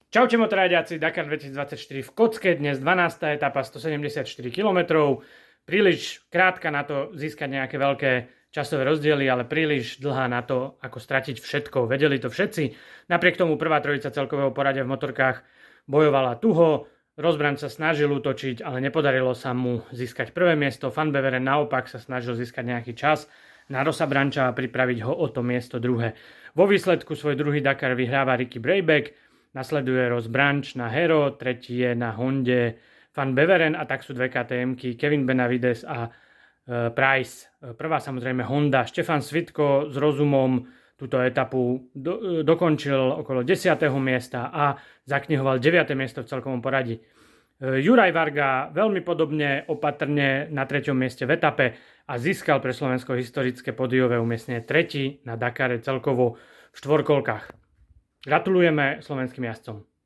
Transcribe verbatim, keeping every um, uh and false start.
Čaute motorajďáci, Dakar dvetisícdvadsaťštyri v kocke, dnes dvanásta etapa, stosedemdesiatštyri kilometrov. Príliš krátka na to získať nejaké veľké časové rozdiely, ale príliš dlhá na to, ako stratiť všetko. Vedeli to všetci. Napriek tomu prvá trojica celkového poradia v motorkách bojovala tuho. Rozbran sa snažil útočiť, ale nepodarilo sa mu získať prvé miesto. Van Beveren naopak sa snažil získať nejaký čas na Rossa Brancha a pripraviť ho o to miesto druhé. Vo výsledku svoj druhý Dakar vyhráva Ricky Brabec. Nasleduje Ross Branch na Hero, tretí je na Honde Van Beveren a tak sú dve ká té emky Kevin Benavides a e, Price. Prvá samozrejme Honda. Štefan Svitko s rozumom túto etapu do, dokončil okolo desiateho miesta a zaknihoval deviate miesto v celkovom poradí. E, Juraj Varga veľmi podobne opatrne na treťom mieste v etape a získal pre Slovensko historické pódiové umiestnenie tretí na Dakare celkovo v štvorkolkách. Gratulujeme slovenským jazdcom.